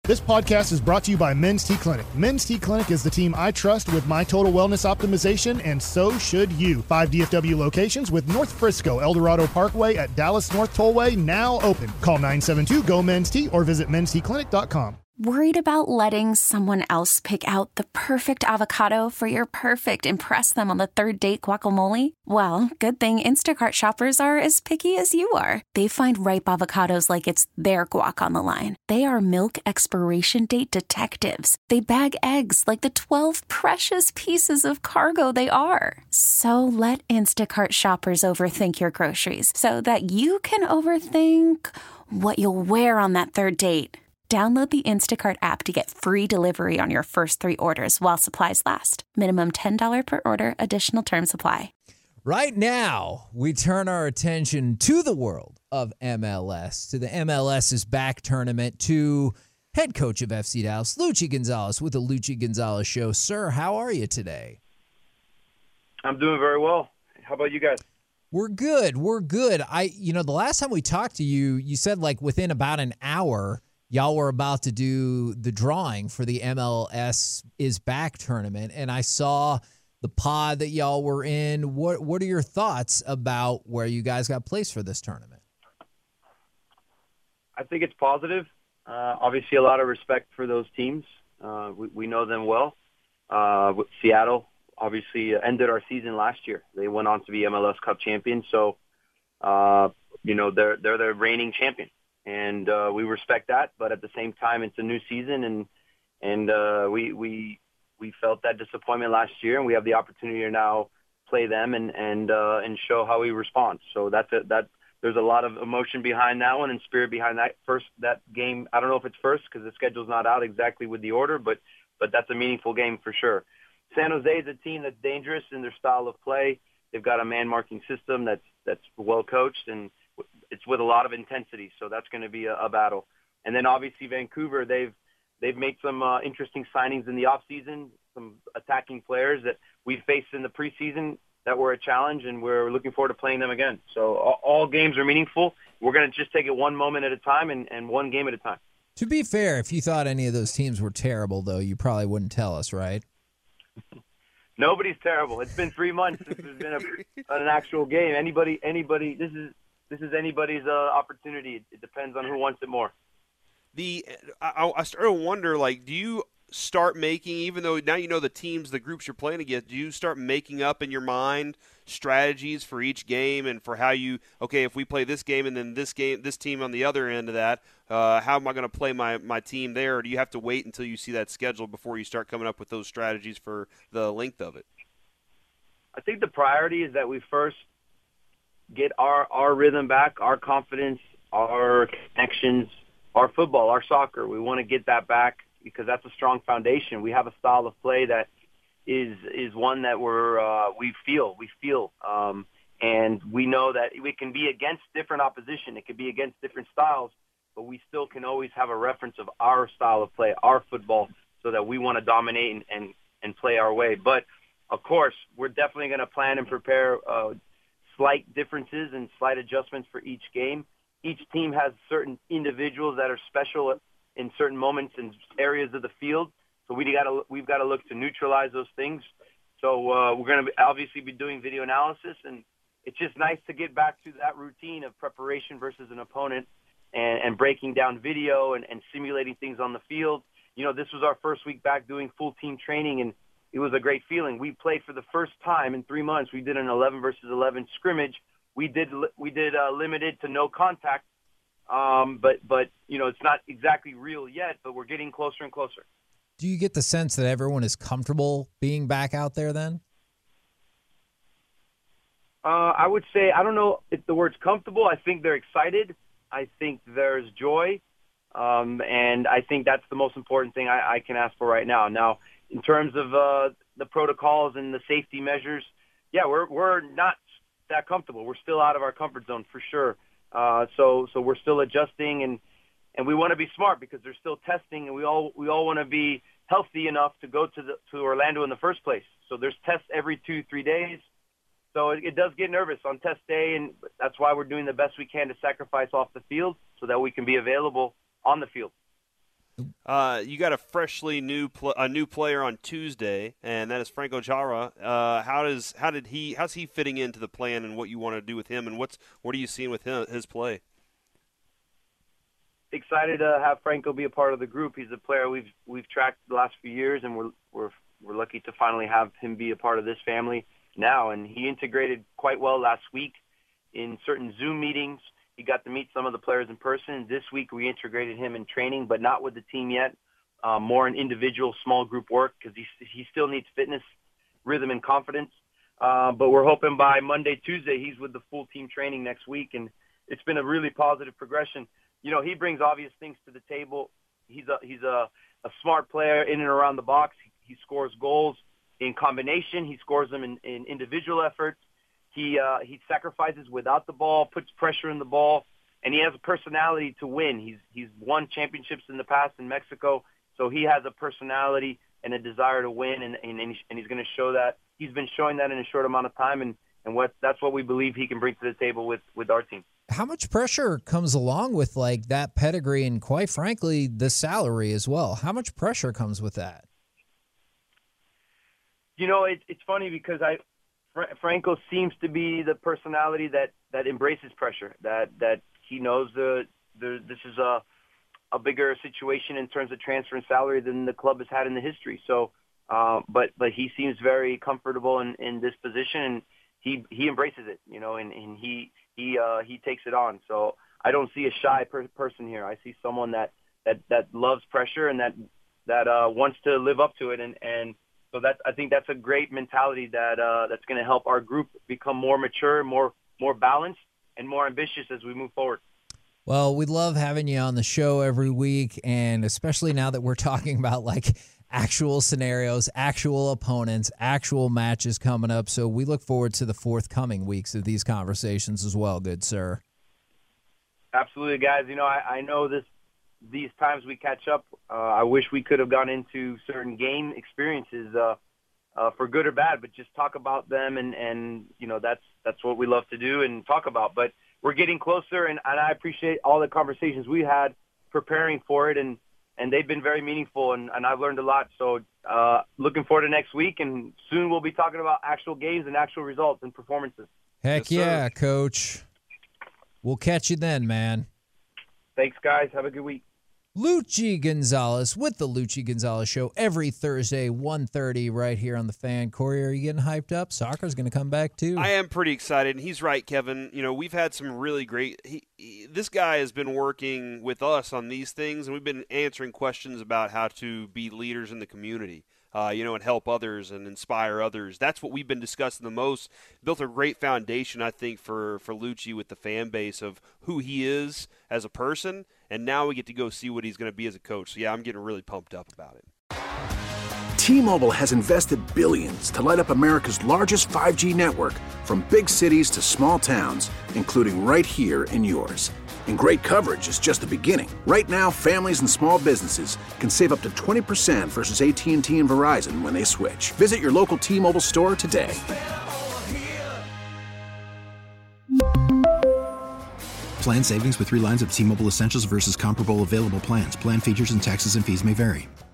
This podcast is brought to you by Men's T Clinic. Men's T Clinic is the team I trust with my total wellness optimization, and so should you. 5 DFW locations with North Frisco, Eldorado Parkway at Dallas North Tollway now open. Call 972-GO-MEN'S-T or visit mensteclinic.com. Worried about letting someone else pick out the perfect avocado for your perfect impress them on the third date guacamole? Well, good thing Instacart shoppers are as picky as you are. They find ripe avocados like it's their guac on the line. They are milk expiration date detectives. They bag eggs like the 12 precious pieces of cargo they are. So let Instacart shoppers overthink your groceries so that you can overthink what you'll wear on that third date. Download the Instacart app to get free delivery on your first 3 orders while supplies last. Minimum $10 per order. Additional terms apply. Right now, we turn our attention to the world of MLS, to the MLS is Back tournament, to head coach of FC Dallas, Luchi Gonzalez, with the Luchi Gonzalez Show. Sir, how are you today? I'm doing very well. How about you guys? We're good. The last time we talked to you, you said like within about an hour, y'all were about to do the drawing for the MLS is Back tournament, and I saw the pod that y'all were in. What are your thoughts about where you guys got placed for this tournament? I think it's positive. Obviously, a lot of respect for those teams. We know them well. Seattle obviously ended our season last year. They went on to be MLS Cup champions, so they're the reigning champion. And we respect that, but at the same time, it's a new season, and we felt that disappointment last year, and we have the opportunity to now play them and show how we respond. So there's a lot of emotion behind that one and spirit behind that game. I don't know if it's first because the schedule's not out exactly with the order, but that's a meaningful game for sure. San Jose is a team that's dangerous in their style of play. They've got a man-marking system that's well coached, and it's with a lot of intensity, so that's going to be a battle. And then obviously Vancouver, they've made some interesting signings in the offseason, some attacking players that we faced in the preseason that were a challenge, and we're looking forward to playing them again. So all games are meaningful. We're going to just take it one moment at a time and one game at a time. To be fair, if you thought any of those teams were terrible, though, you probably wouldn't tell us, right? Nobody's terrible. It's been 3 months since there's been an actual game. Anybody. This is anybody's opportunity. It depends on who wants it more. I started to wonder, do you start making, even though now you know the teams, the groups you're playing against, do you start making up in your mind strategies for each game and for how if we play this game and then this team on the other end of that, how am I going to play my team there? Or do you have to wait until you see that schedule before you start coming up with those strategies for the length of it? I think the priority is that we first get our rhythm back, our confidence, our connections, our football, our soccer. We want to get that back because that's a strong foundation. We have a style of play that is one that we feel, and we know that we can be against different opposition. It could be against different styles, but we still can always have a reference of our style of play, our football, so that we want to dominate and play our way. But of course, we're definitely going to plan and prepare slight differences and slight adjustments for each game. Each team has certain individuals that are special in certain moments and areas of the field. So we've got to look to neutralize those things. So we're going to obviously be doing video analysis, and it's just nice to get back to that routine of preparation versus an opponent and breaking down video and simulating things on the field. This was our first week back doing full team training, and it was a great feeling. We played for the first time in 3 months. We did an 11 versus 11 scrimmage. We did limited to no contact, but it's not exactly real yet. But we're getting closer and closer. Do you get the sense that everyone is comfortable being back out there then? I would say I don't know if the word's comfortable. I think they're excited. I think there's joy, and I think that's the most important thing I can ask for right now. Now, in terms of the protocols and the safety measures, yeah, we're not that comfortable. We're still out of our comfort zone for sure. So we're still adjusting, and we want to be smart because they're still testing, and we all want to be healthy enough to go to Orlando in the first place. So there's tests every 2-3 days. So it does get nervous on test day, and that's why we're doing the best we can to sacrifice off the field so that we can be available on the field. You got a freshly new player on Tuesday, and that is Franco Jara. How's he fitting into the plan and what you want to do with him, and what are you seeing with his play? Excited to have Franco be a part of the group. He's a player we've tracked the last few years, and we're lucky to finally have him be a part of this family now. And he integrated quite well last week in certain Zoom meetings. He got to meet some of the players in person. This week we integrated him in training, but not with the team yet. More in individual small group work because he still needs fitness, rhythm, and confidence. But we're hoping by Monday, Tuesday, he's with the full team training next week, and it's been a really positive progression. You know, he brings obvious things to the table. He's a smart player in and around the box. He scores goals in combination. He scores them in individual efforts. He sacrifices without the ball, puts pressure in the ball, and he has a personality to win. He's won championships in the past in Mexico, so he has a personality and a desire to win, and he's going to show that. He's been showing that in a short amount of time, and that's what we believe he can bring to the table with our team. How much pressure comes along with like that pedigree and, quite frankly, the salary as well? How much pressure comes with that? You know, it's funny because Franco seems to be the personality that embraces pressure. That he knows this is a bigger situation in terms of transfer and salary than the club has had in the history. So, but he seems very comfortable in this position, and he embraces it. You know, and he takes it on. So I don't see a shy person here. I see someone that loves pressure and that wants to live up to it. And so I think that's a great mentality that's going to help our group become more mature, more balanced, and more ambitious as we move forward. Well, we love having you on the show every week, and especially now that we're talking about like actual scenarios, actual opponents, actual matches coming up. So we look forward to the forthcoming weeks of these conversations as well, good sir. Absolutely, guys. You know, I know these times we catch up, I wish we could have gone into certain game experiences for good or bad, but just talk about them, and you know, that's what we love to do and talk about. But we're getting closer, and I appreciate all the conversations we had preparing for it, and they've been very meaningful, and I've learned a lot. So looking forward to next week, and soon we'll be talking about actual games and actual results and performances. Heck yeah, Coach. We'll catch you then, man. Thanks, guys. Have a good week. Luchi Gonzalez with the Luchi Gonzalez Show every Thursday, 1:30 right here on the Fan. Corey, are you getting hyped up? Soccer's going to come back too. I am pretty excited, and he's right, Kevin. You know, we've had some really great this guy has been working with us on these things, and we've been answering questions about how to be leaders in the community. And help others and inspire others. That's what we've been discussing the most. Built a great foundation, I think, for Luchi with the fan base of who he is as a person, and now we get to go see what he's going to be as a coach. So, yeah, I'm getting really pumped up about it. T-Mobile has invested billions to light up America's largest 5G network, from big cities to small towns, including right here in yours. And great coverage is just the beginning. Right now, families and small businesses can save up to 20% versus AT&T and Verizon when they switch. Visit your local T-Mobile store today. Plan savings with 3 lines of T-Mobile Essentials versus comparable available plans. Plan features and taxes and fees may vary.